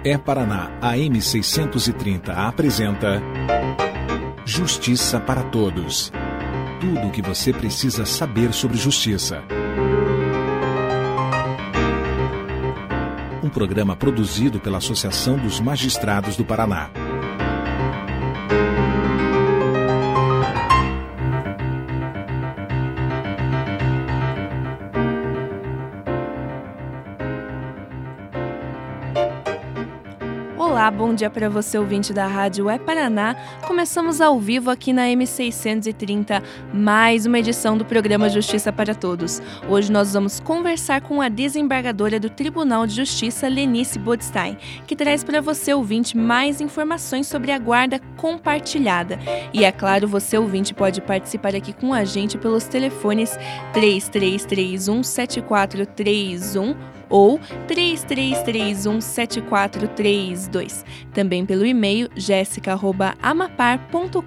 É Paraná AM 630 apresenta Justiça para Todos. Tudo o que você precisa saber sobre justiça. Um programa produzido pela Associação dos Magistrados do Paraná. Olá, bom dia para você, ouvinte da Rádio É Paraná. Começamos ao vivo aqui na M630, mais uma edição do programa Justiça para Todos. Hoje nós vamos conversar com a desembargadora do Tribunal de Justiça, Lenice Bodstein, que traz para você, ouvinte, mais informações sobre a guarda compartilhada. E é claro, você, ouvinte, pode participar aqui com a gente pelos telefones 3331-7431 ou 3331-7432. Também pelo e-mail jessica@amapar.com.br.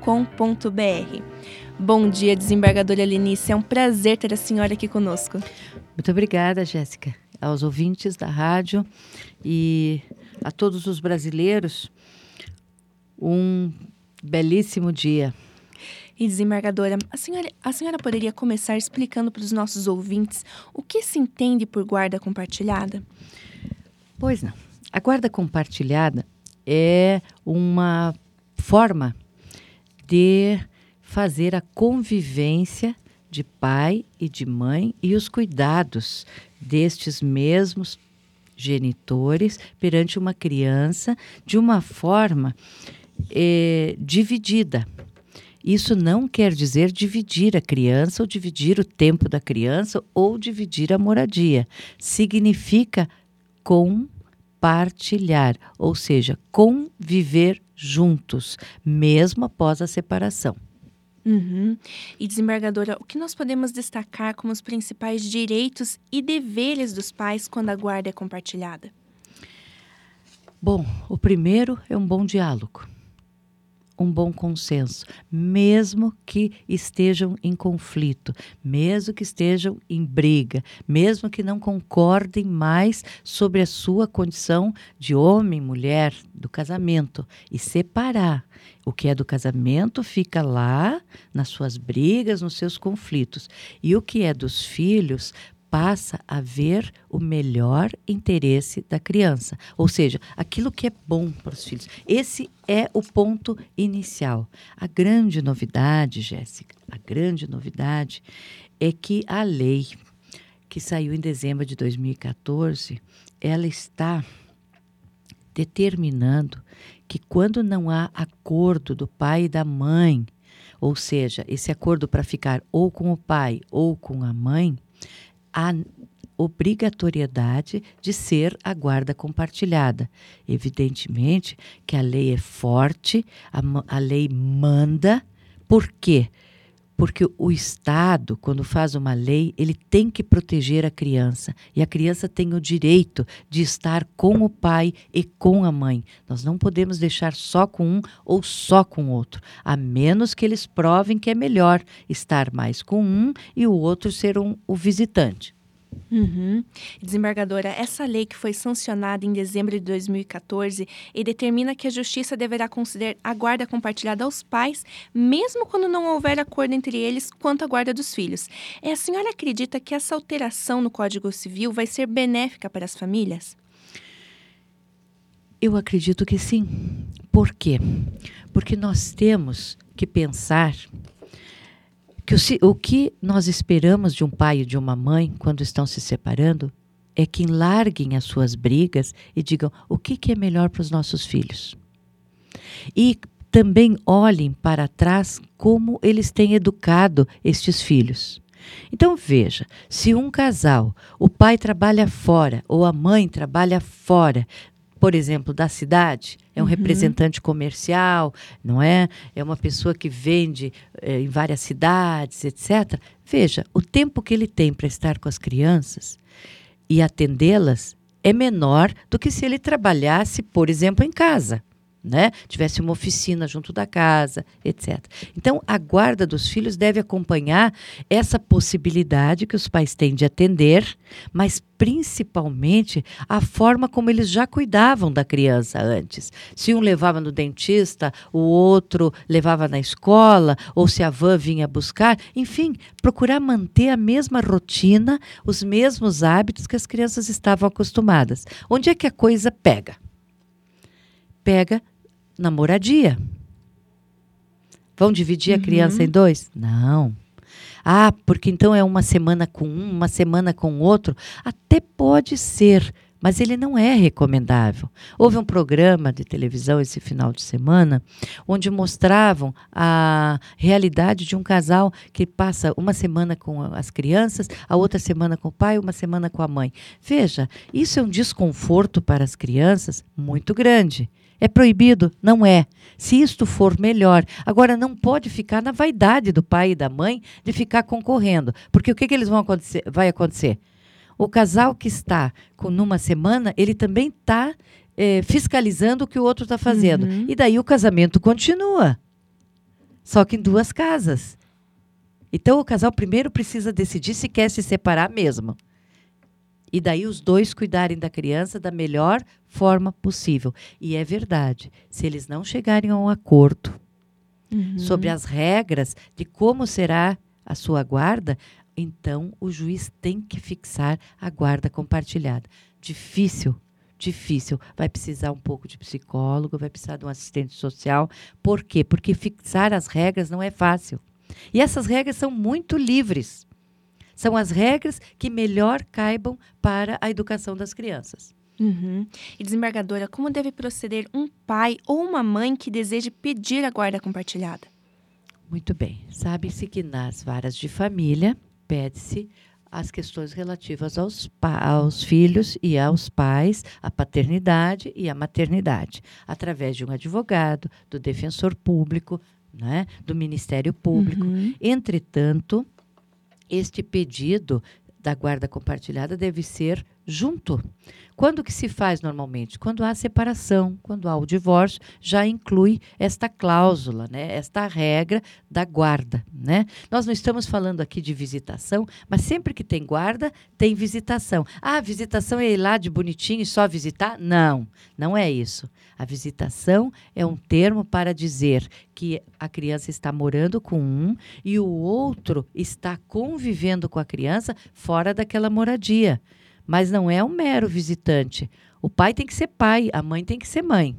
Bom dia, desembargadora Lenice. É um prazer ter a senhora aqui conosco. Muito obrigada, Jéssica. Aos ouvintes da rádio e a todos os brasileiros, um belíssimo dia. E, desembargadora, a senhora poderia começar explicando para os nossos ouvintes o que se entende por guarda compartilhada? Pois não. A guarda compartilhada é uma forma de fazer a convivência de pai e de mãe e os cuidados destes mesmos genitores perante uma criança de uma forma dividida. Isso não quer dizer dividir a criança ou dividir o tempo da criança ou dividir a moradia. Significa compartilhar, ou seja, conviver juntos, mesmo após a separação. Uhum. E, desembargadora, o que nós podemos destacar como os principais direitos e deveres dos pais quando a guarda é compartilhada? Bom, o primeiro é um bom diálogo. Um bom consenso, mesmo que estejam em conflito, mesmo que estejam em briga, mesmo que não concordem mais sobre a sua condição de homem, mulher, do casamento, e separar. O que é do casamento fica lá nas suas brigas, nos seus conflitos, e o que é dos filhos passa a ver o melhor interesse da criança, ou seja, aquilo que é bom para os filhos. Esse é o ponto inicial. A grande novidade, Jéssica, é que a lei que saiu em dezembro de 2014, ela está determinando que quando não há acordo do pai e da mãe, ou seja, esse acordo para ficar ou com o pai ou com a mãe, a obrigatoriedade de ser a guarda compartilhada. Evidentemente que a lei é forte, a lei manda. Por quê? Porque o Estado, quando faz uma lei, ele tem que proteger a criança. E a criança tem o direito de estar com o pai e com a mãe. Nós não podemos deixar só com um ou só com o outro, a menos que eles provem que é melhor estar mais com um e o outro ser o visitante. Uhum. Desembargadora, essa lei que foi sancionada em dezembro de 2014 e determina que a Justiça deverá conceder a guarda compartilhada aos pais, mesmo quando não houver acordo entre eles quanto à guarda dos filhos. A senhora acredita que essa alteração no Código Civil vai ser benéfica para as famílias? Eu acredito que sim. Por quê? Porque nós temos que pensar que o que nós esperamos de um pai e de uma mãe quando estão se separando é que larguem as suas brigas e digam o que é melhor para os nossos filhos. E também olhem para trás como eles têm educado estes filhos. Então veja, se um casal, o pai trabalha fora ou a mãe trabalha fora, por exemplo, da cidade, é um representante comercial, não é? É uma pessoa que vende em várias cidades, etc. Veja, o tempo que ele tem para estar com as crianças e atendê-las é menor do que se ele trabalhasse, por exemplo, em casa, né? Tivesse uma oficina junto da casa, etc. Então, a guarda dos filhos deve acompanhar essa possibilidade que os pais têm de atender, mas principalmente a forma como eles já cuidavam da criança antes. Se um levava no dentista, o outro levava na escola, ou se a van vinha buscar, enfim, procurar manter a mesma rotina, os mesmos hábitos que as crianças estavam acostumadas. Onde é que a coisa pega? Pega na moradia. Vão dividir a criança em 2? Não. Ah, porque então é uma semana com um, uma semana com outro. Até pode ser, mas ele não é recomendável. Houve um programa de televisão esse final de semana, onde mostravam a realidade de um casal que passa uma semana com as crianças, a outra semana com o pai, uma semana com a mãe. Veja, isso é um desconforto para as crianças muito grande. É proibido? Não é. Se isto for melhor. Agora, não pode ficar na vaidade do pai e da mãe de ficar concorrendo. Porque o que eles vai acontecer? O casal que está numa semana, ele também está fiscalizando o que o outro está fazendo. E daí o casamento continua. Só que em 2 casas. Então, o casal primeiro precisa decidir se quer se separar mesmo. E daí os 2 cuidarem da criança da melhor forma possível. E é verdade, se eles não chegarem a um acordo sobre as regras de como será a sua guarda, então o juiz tem que fixar a guarda compartilhada. Difícil. Vai precisar um pouco de psicólogo, vai precisar de um assistente social. Por quê? Porque fixar as regras não é fácil. E essas regras são muito livres. São as regras que melhor caibam para a educação das crianças. E, desembargadora, como deve proceder um pai ou uma mãe que deseje pedir a guarda compartilhada? Muito bem. Sabe-se que nas varas de família pede-se as questões relativas aos filhos e aos pais, a paternidade e a maternidade, através de um advogado, do defensor público, né, do Ministério Público. Entretanto, este pedido da guarda compartilhada deve ser junto. Quando que se faz normalmente? Quando há separação, quando há o divórcio, já inclui esta cláusula, né? Esta regra da guarda, né? Nós não estamos falando aqui de visitação, mas sempre que tem guarda, tem visitação. Ah, visitação é ir lá de bonitinho e só visitar? Não, não é isso. A visitação é um termo para dizer que a criança está morando com um e o outro está convivendo com a criança fora daquela moradia. Mas não é um mero visitante. O pai tem que ser pai, a mãe tem que ser mãe.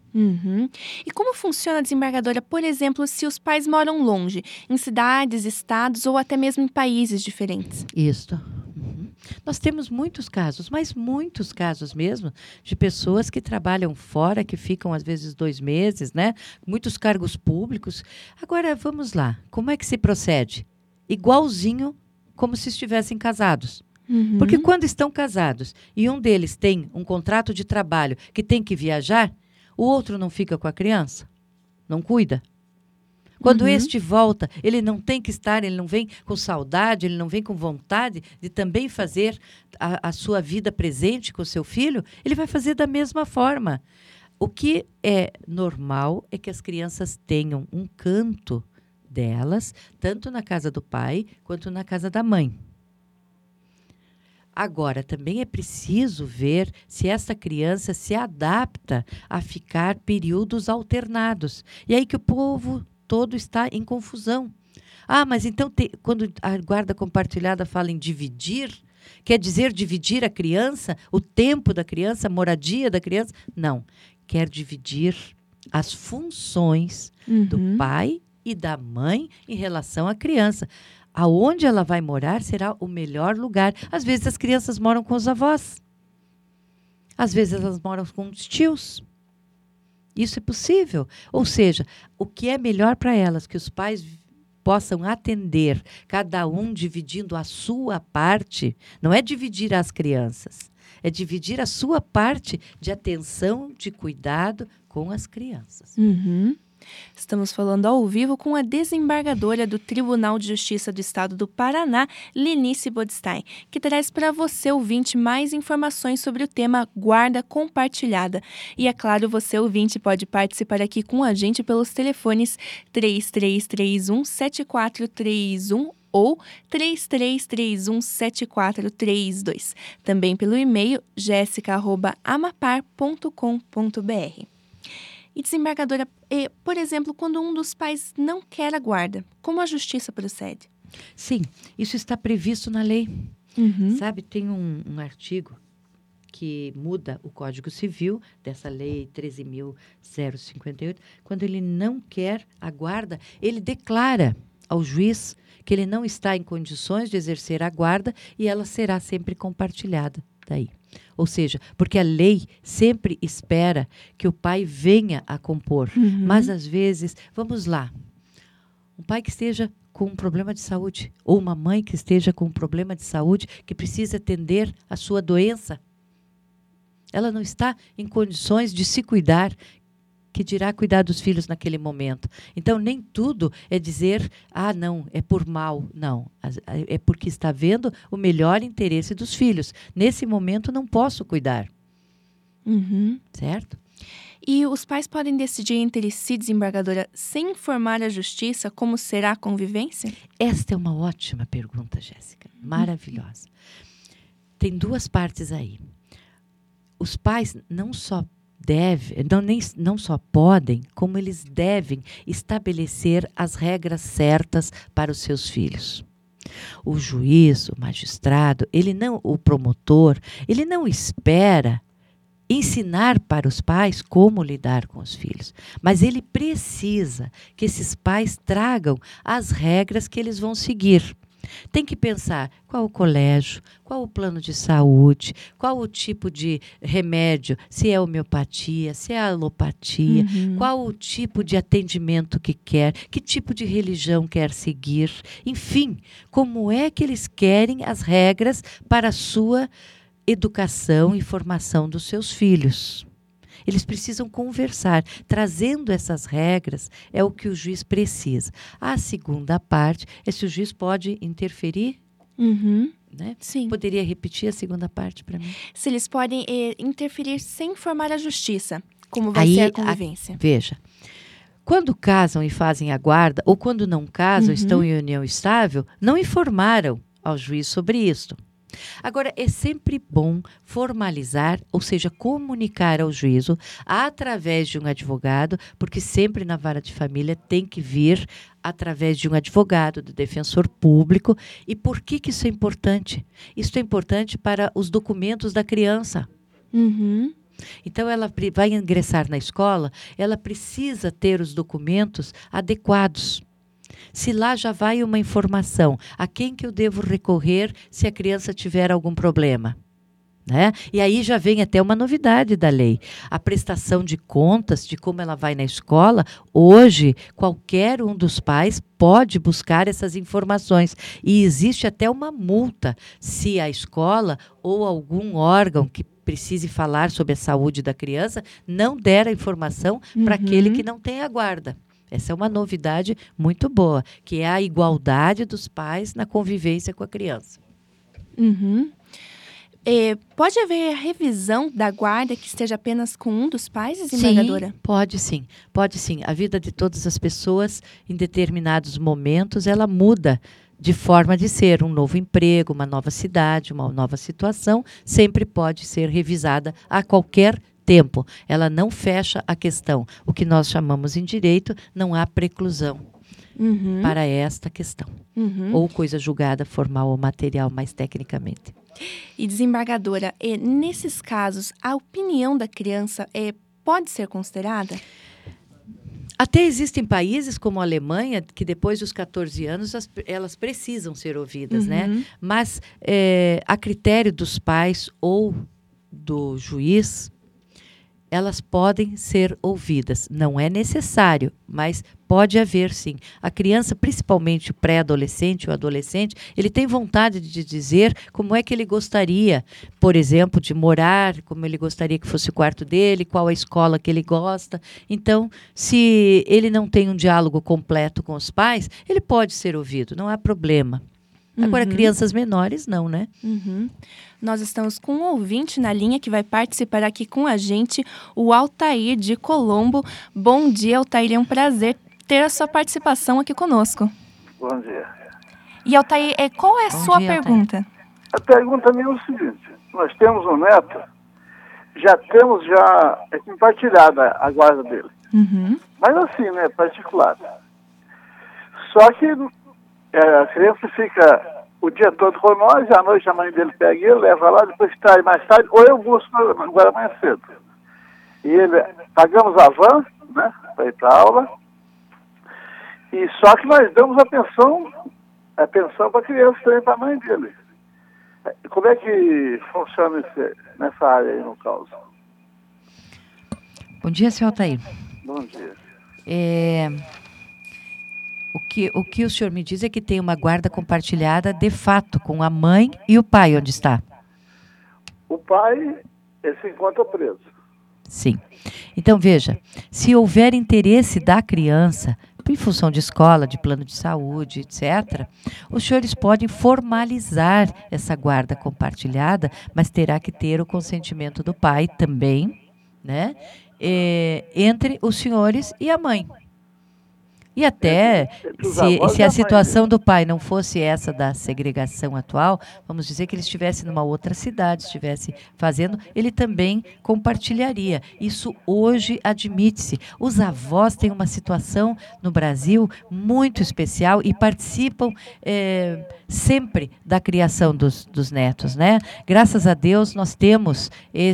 E como funciona, desembargadora, por exemplo, se os pais moram longe, em cidades, estados ou até mesmo em países diferentes? Isso. Nós temos muitos casos, mas muitos casos mesmo, de pessoas que trabalham fora, que ficam às vezes 2 meses, né? Muitos cargos públicos. Agora, vamos lá. Como é que se procede? Igualzinho como se estivessem casados. Porque quando estão casados e um deles tem um contrato de trabalho que tem que viajar, o outro não fica com a criança? Não cuida? Quando este volta, ele não tem que estar, ele não vem com saudade, ele não vem com vontade de também fazer a sua vida presente com o seu filho, ele vai fazer da mesma forma. O que é normal é que as crianças tenham um canto delas, tanto na casa do pai quanto na casa da mãe. Agora, também é preciso ver se essa criança se adapta a ficar períodos alternados. E aí que o povo todo está em confusão. Ah, mas então, quando a guarda compartilhada fala em dividir, quer dizer dividir a criança, o tempo da criança, a moradia da criança? Não. Quer dividir as funções do pai e da mãe em relação à criança. Aonde ela vai morar será o melhor lugar. Às vezes as crianças moram com os avós. Às vezes elas moram com os tios. Isso é possível. Ou seja, o que é melhor para elas, que os pais possam atender, cada um dividindo a sua parte, não é dividir as crianças, é dividir a sua parte de atenção, de cuidado com as crianças. Estamos falando ao vivo com a desembargadora do Tribunal de Justiça do Estado do Paraná, Lenice Bodstein, que traz para você, ouvinte, mais informações sobre o tema guarda compartilhada. E, é claro, você, ouvinte, pode participar aqui com a gente pelos telefones 3331-7431 ou 3331-7432. Também pelo e-mail jessica@amapar.com.br. E, desembargadora, por exemplo, quando um dos pais não quer a guarda, como a justiça procede? Sim, isso está previsto na lei. Uhum. Sabe, tem um artigo que muda o Código Civil, dessa lei 13.058, quando ele não quer a guarda, ele declara ao juiz que ele não está em condições de exercer a guarda e ela será sempre compartilhada daí. Ou seja, porque a lei sempre espera que o pai venha a compor. Uhum. Mas, às vezes, vamos lá, um pai que esteja com um problema de saúde, ou uma mãe que esteja com um problema de saúde, que precisa atender a sua doença, ela não está em condições de se cuidar, que dirá cuidar dos filhos naquele momento. Então, nem tudo é dizer, não, é por mal. Não, é porque está vendo o melhor interesse dos filhos. Nesse momento, não posso cuidar. Uhum. Certo? E os pais podem decidir entre si, desembargadora, sem informar a justiça como será a convivência? Esta é uma ótima pergunta, Jéssica. Maravilhosa. Tem duas partes aí. Os pais não só não só podem, como eles devem estabelecer as regras certas para os seus filhos. O juiz, o magistrado, o promotor, ele não espera ensinar para os pais como lidar com os filhos, mas ele precisa que esses pais tragam as regras que eles vão seguir. Tem que pensar qual o colégio, qual o plano de saúde, qual o tipo de remédio, se é homeopatia, se é alopatia, qual o tipo de atendimento que quer, que tipo de religião quer seguir, enfim, como é que eles querem as regras para a sua educação e formação dos seus filhos. Eles precisam conversar. Trazendo essas regras é o que o juiz precisa. A segunda parte é se o juiz pode interferir. Né? Sim. Poderia repetir a segunda parte para mim? Se eles podem interferir sem informar a justiça, como vai ser a convivência. Veja, quando casam e fazem a guarda, ou quando não casam, estão em união estável, não informaram ao juiz sobre isso. Agora, é sempre bom formalizar, ou seja, comunicar ao juízo através de um advogado, porque sempre na vara de família tem que vir através de um advogado, do defensor público. E por que isso é importante? Isso é importante para os documentos da criança. Então, ela vai ingressar na escola, ela precisa ter os documentos adequados. Se lá já vai uma informação, a quem que eu devo recorrer se a criança tiver algum problema? Né? E aí já vem até uma novidade da lei. A prestação de contas de como ela vai na escola, hoje qualquer um dos pais pode buscar essas informações. E existe até uma multa se a escola ou algum órgão que precise falar sobre a saúde da criança não der a informação para aquele que não tem a guarda. Essa é uma novidade muito boa, que é a igualdade dos pais na convivência com a criança. Pode haver revisão da guarda que esteja apenas com um dos pais, desembargadora? Sim, pode sim. Pode sim. A vida de todas as pessoas, em determinados momentos, ela muda de forma de ser. Um novo emprego, uma nova cidade, uma nova situação, sempre pode ser revisada a qualquer tempo. Ela não fecha a questão. O que nós chamamos em direito, não há preclusão para esta questão. Ou coisa julgada formal ou material, mais tecnicamente. E, desembargadora, nesses casos, a opinião da criança pode ser considerada? Até existem países como a Alemanha, que depois dos 14 anos elas precisam ser ouvidas, né? Mas a critério dos pais ou do juiz, elas podem ser ouvidas. Não é necessário, mas pode haver sim. A criança, principalmente o pré-adolescente, o adolescente, ele tem vontade de dizer como é que ele gostaria, por exemplo, de morar, como ele gostaria que fosse o quarto dele, qual a escola que ele gosta. Então, se ele não tem um diálogo completo com os pais, ele pode ser ouvido, não há problema. Agora, crianças menores, não, né? Nós estamos com um ouvinte na linha que vai participar aqui com a gente, o Altair de Colombo. Bom dia, Altair. É um prazer ter a sua participação aqui conosco. Bom dia. E, Altair, qual é a sua pergunta? A pergunta minha é o seguinte: nós temos um neto, já temos compartilhada a guarda dele. Mas assim, né, particular. Só que a criança fica o dia todo com nós, à noite a mãe dele pega ele, leva lá, depois traz mais tarde, ou eu busco agora amanhã cedo. E pagamos a van, né, para ir para a aula, e só que nós damos a pensão para a criança também, para a mãe dele. Como é que funciona nessa área aí, no caso? Bom dia, senhor Altair. Bom dia. O que o senhor me diz é que tem uma guarda compartilhada de fato com a mãe e o pai, onde está? O pai se encontra preso. Sim. Então, veja, se houver interesse da criança, em função de escola, de plano de saúde, etc., os senhores podem formalizar essa guarda compartilhada, mas terá que ter o consentimento do pai também, né? Entre os senhores e a mãe. E até, se a situação do pai não fosse essa da segregação atual, vamos dizer que ele estivesse numa outra cidade, estivesse fazendo, ele também compartilharia. Isso hoje admite-se. Os avós têm uma situação no Brasil muito especial e participam sempre da criação dos netos, né? Graças a Deus, nós temos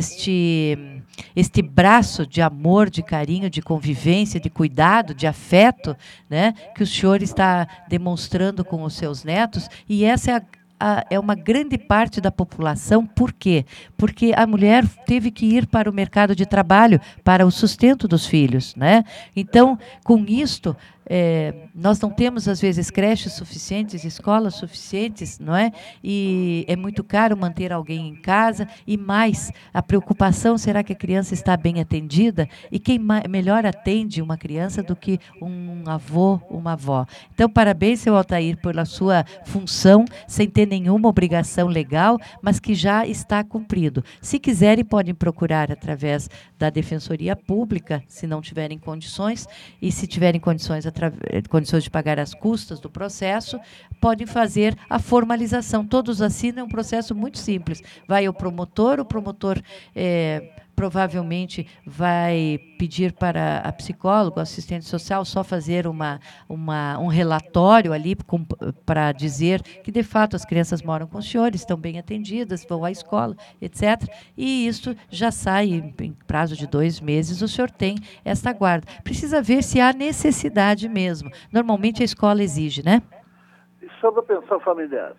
este braço de amor, de carinho, de convivência, de cuidado, de afeto, né, que o senhor está demonstrando com os seus netos, e essa é uma grande parte da população. Por quê? Porque a mulher teve que ir para o mercado de trabalho para o sustento dos filhos, né? Então, com isto, nós não temos, às vezes, creches suficientes, escolas suficientes, não é? E é muito caro manter alguém em casa. E mais, a preocupação, será que a criança está bem atendida? E quem melhor atende uma criança do que um avô, uma avó? Então, parabéns, seu Altair, pela sua função, sem ter nenhuma obrigação legal, mas que já está cumprido. Se quiserem, podem procurar através da Defensoria Pública, se não tiverem condições, e se tiverem condições de pagar as custas do processo, podem fazer a formalização. Todos assinam, é um processo muito simples. Vai ao promotor, o promotor provavelmente vai pedir para a psicóloga, assistente social, só fazer um relatório ali para dizer que, de fato, as crianças moram com os senhores, estão bem atendidas, vão à escola, etc. E isso já sai em prazo de 2 meses, o senhor tem esta guarda. Precisa ver se há necessidade mesmo. Normalmente a escola exige, né? E sobre a pensão familiar?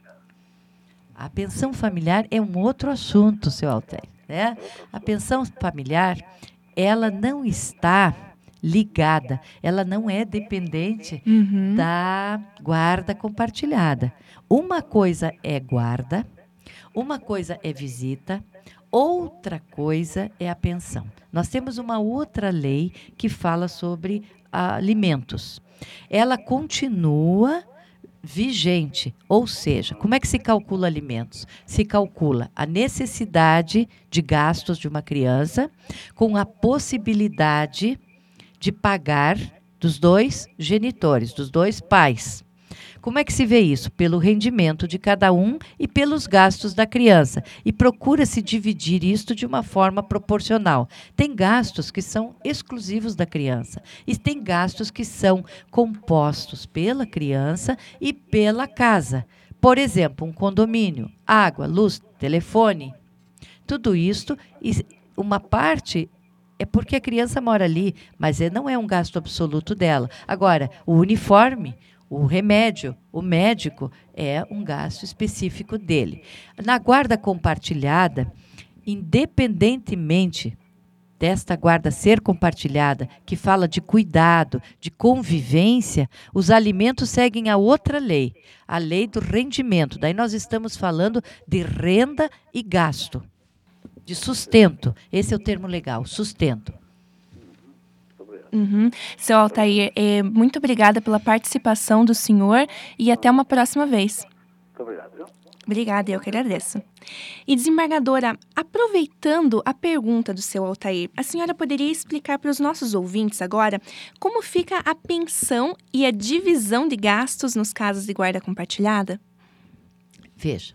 A pensão familiar é um outro assunto, seu Altair. Né? A pensão familiar, ela não está ligada, ela não é dependente da guarda compartilhada. Uma coisa é guarda, uma coisa é visita, outra coisa é a pensão. Nós temos uma outra lei que fala sobre alimentos. Ela continua vigente, ou seja, como é que se calcula alimentos? Se calcula a necessidade de gastos de uma criança com a possibilidade de pagar dos 2 genitores, dos 2 pais. Como é que se vê isso? Pelo rendimento de cada um e pelos gastos da criança. E procura-se dividir isto de uma forma proporcional. Tem gastos que são exclusivos da criança. E tem gastos que são compostos pela criança e pela casa. Por exemplo, um condomínio, água, luz, telefone. Tudo isto, uma parte é porque a criança mora ali, mas não é um gasto absoluto dela. Agora, o uniforme, o remédio, o médico, é um gasto específico dele. Na guarda compartilhada, independentemente desta guarda ser compartilhada, que fala de cuidado, de convivência, os alimentos seguem a outra lei, a lei do rendimento. Daí nós estamos falando de renda e gasto, de sustento. Esse é o termo legal, sustento. Seu Altair, muito obrigada pela participação do senhor e até uma próxima vez. Muito obrigado. Viu? Obrigada, eu que agradeço. E desembargadora, aproveitando a pergunta do seu Altair, a senhora poderia explicar para os nossos ouvintes agora como fica a pensão e a divisão de gastos nos casos de guarda compartilhada? Veja,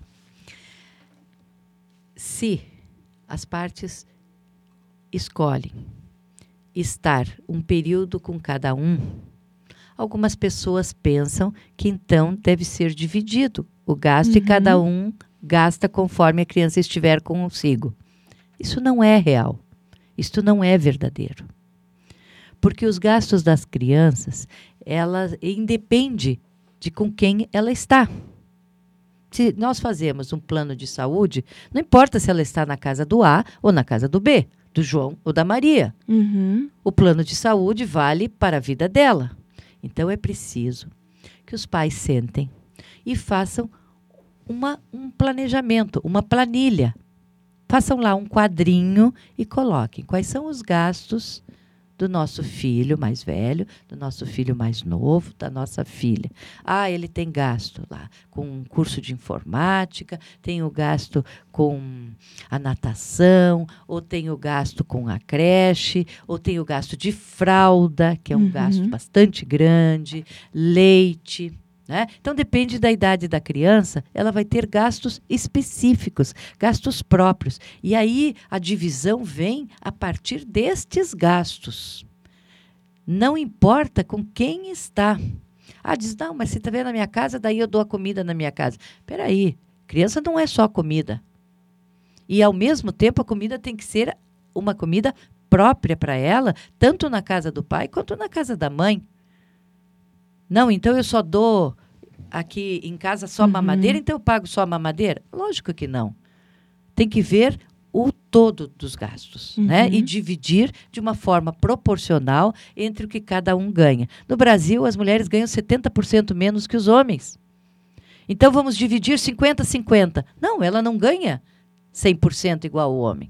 se as partes escolhem estar um período com cada um, algumas pessoas pensam que então deve ser dividido o gasto e cada um gasta conforme a criança estiver consigo. Isso não é real. Isso não é verdadeiro. Porque os gastos das crianças, ela independe de com quem ela está. Se nós fazemos um plano de saúde, não importa se ela está na casa do A ou na casa do B, do João ou da Maria. O plano de saúde vale para a vida dela. Então é preciso que os pais sentem e façam um planejamento, uma planilha. Façam lá um quadrinho e coloquem quais são os gastos do nosso filho mais velho, do nosso filho mais novo, da nossa filha. Ah, ele tem gasto lá com um curso de informática, tem o gasto com a natação, ou tem o gasto com a creche, ou tem o gasto de fralda, que é um gasto bastante grande, leite. Né? Então, depende da idade da criança, ela vai ter gastos específicos, gastos próprios. E aí, a divisão vem a partir destes gastos. Não importa com quem está. Ah, diz, não, mas você está vendo na minha casa, daí eu dou a comida na minha casa. Espera aí, criança não é só comida. E, ao mesmo tempo, a comida tem que ser uma comida própria para ela, tanto na casa do pai quanto na casa da mãe. Não, então eu só dou aqui em casa só mamadeira, então eu pago só mamadeira? Lógico que não. Tem que ver o todo dos gastos, né? E dividir de uma forma proporcional entre o que cada um ganha. No Brasil, as mulheres ganham 70% menos que os homens. Então, vamos dividir 50-50. Não, ela não ganha 100% igual ao homem.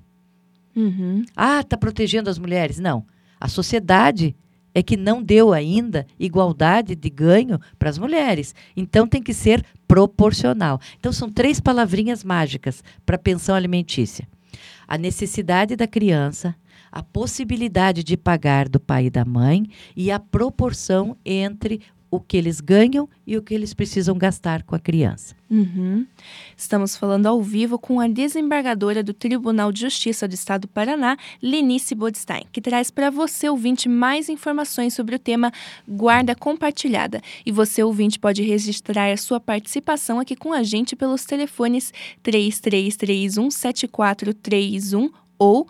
Ah, está protegendo as mulheres. Não, a sociedade é que não deu ainda igualdade de ganho para as mulheres. Então, tem que ser proporcional. Então, são 3 palavrinhas mágicas para a pensão alimentícia. A necessidade da criança, a possibilidade de pagar do pai e da mãe e a proporção entre o que eles ganham e o que eles precisam gastar com a criança. Estamos falando ao vivo com a desembargadora do Tribunal de Justiça do Estado do Paraná, Lenice Bodstein, que traz para você, ouvinte, mais informações sobre o tema guarda compartilhada. E você, ouvinte, pode registrar a sua participação aqui com a gente pelos telefones 3331-7431 ou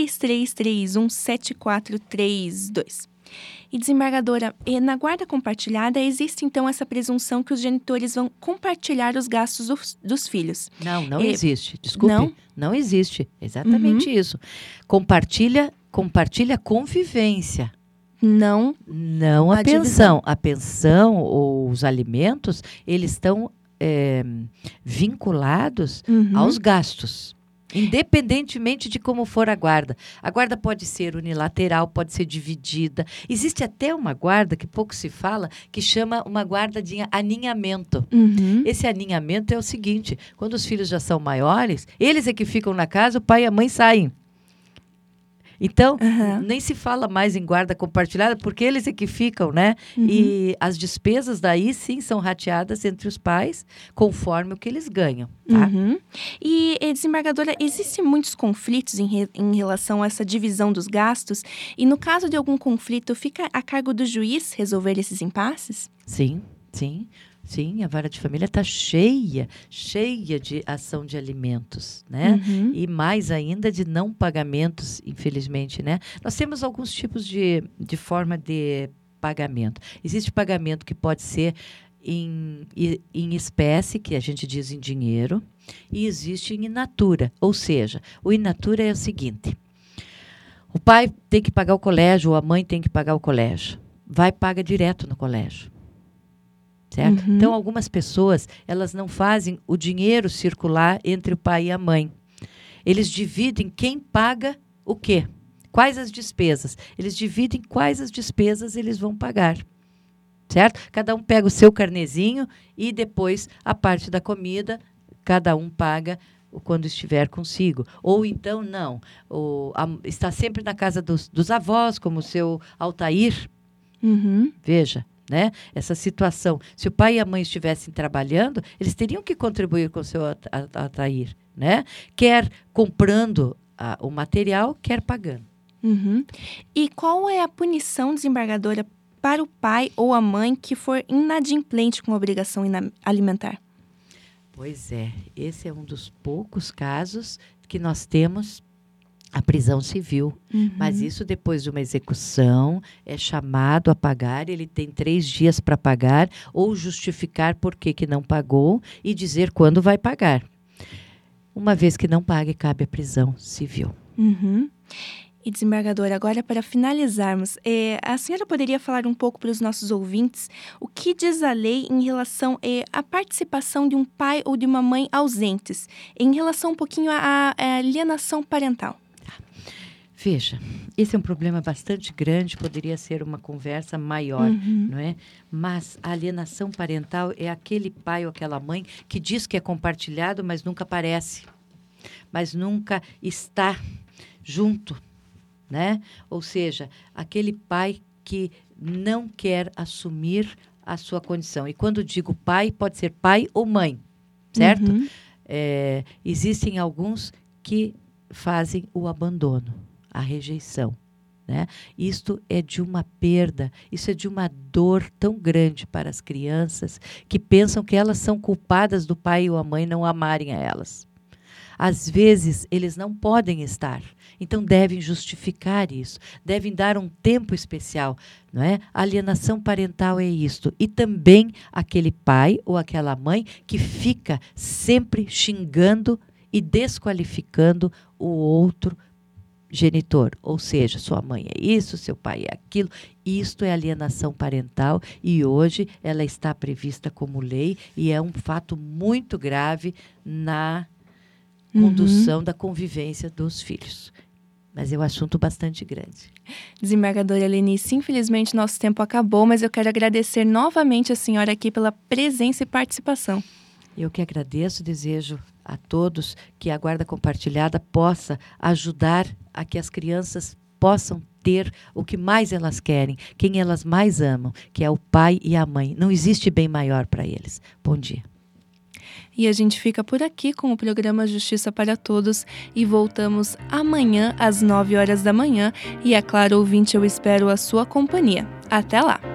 3331-7432. E, desembargadora, na guarda compartilhada existe, então, essa presunção que os genitores vão compartilhar os gastos dos filhos? Não existe. Desculpe. Não existe. Exatamente isso. Compartilha convivência. Não a pensão. A pensão ou os alimentos, eles estão vinculados aos gastos. Independentemente de como for a guarda. A guarda pode ser unilateral, pode ser dividida. Existe até uma guarda, que pouco se fala, que chama uma guarda de aninhamento. Esse aninhamento é o seguinte, quando os filhos já são maiores, eles é que ficam na casa, o pai e a mãe saem. Então, nem se fala mais em guarda compartilhada, porque eles é que ficam, né? E as despesas daí, sim, são rateadas entre os pais, conforme o que eles ganham. Tá? E, desembargadora, existem muitos conflitos em relação a essa divisão dos gastos? E, no caso de algum conflito, fica a cargo do juiz resolver esses impasses? Sim. Sim, a vara de família está cheia de ação de alimentos, né? E mais ainda de não pagamentos, infelizmente, né? Nós temos alguns tipos de forma de pagamento. Existe pagamento que pode ser em espécie, que a gente diz em dinheiro, e existe em in natura. Ou seja, o in natura é o seguinte: O pai tem que pagar o colégio, ou a mãe tem que pagar o colégio. Vai e paga direto no colégio. Certo? Uhum. Então, algumas pessoas, elas não fazem o dinheiro circular entre o pai e a mãe. Eles dividem quem paga o quê? Quais as despesas? Eles dividem quais as despesas eles vão pagar. Certo? Cada um pega o seu carnezinho e depois a parte da comida, cada um paga quando estiver consigo. Ou então, não. Está sempre na casa dos avós, como o seu Altair. Uhum. Veja, né? Essa situação. Se o pai e a mãe estivessem trabalhando, eles teriam que contribuir com o seu Altair. Né? Quer comprando o material, quer pagando. Uhum. E qual é a punição, desembargadora, para o pai ou a mãe que for inadimplente com a obrigação alimentar? Pois é, esse é um dos poucos casos que nós temos a prisão civil. Uhum. Mas isso depois de uma execução, é chamado a pagar, ele tem 3 dias para pagar, ou justificar por que não pagou e dizer quando vai pagar. Uma vez que não pague, cabe a prisão civil. Uhum. E, desembargadora, agora para finalizarmos, a senhora poderia falar um pouco para os nossos ouvintes o que diz a lei em relação à participação de um pai ou de uma mãe ausentes, em relação um pouquinho à alienação parental? Veja, esse é um problema bastante grande, poderia ser uma conversa maior, não é? Mas a alienação parental é aquele pai ou aquela mãe que diz que é compartilhado, mas nunca aparece, mas nunca está junto. Né? Ou seja, aquele pai que não quer assumir a sua condição. E quando digo pai, pode ser pai ou mãe, certo? Uhum. Existem alguns que fazem o abandono, a rejeição. Né? Isto é de uma perda, isso é de uma dor tão grande para as crianças que pensam que elas são culpadas do pai ou a mãe não amarem a elas. Às vezes, eles não podem estar. Então, devem justificar isso. Devem dar um tempo especial. Não é? A alienação parental é isto. E também aquele pai ou aquela mãe que fica sempre xingando e desqualificando o outro genitor. Ou seja, sua mãe é isso, seu pai é aquilo. Isto é alienação parental e hoje ela está prevista como lei e é um fato muito grave na condução da convivência dos filhos. Mas é um assunto bastante grande. Desembargadora Lenice, infelizmente nosso tempo acabou, mas eu quero agradecer novamente a senhora aqui pela presença e participação. Eu que agradeço, desejo a todos que a Guarda Compartilhada possa ajudar a que as crianças possam ter o que mais elas querem, quem elas mais amam, que é o pai e a mãe. Não existe bem maior para eles. Bom dia. E a gente fica por aqui com o programa Justiça para Todos e voltamos amanhã às 9 horas da manhã. E é claro, ouvinte, eu espero a sua companhia. Até lá!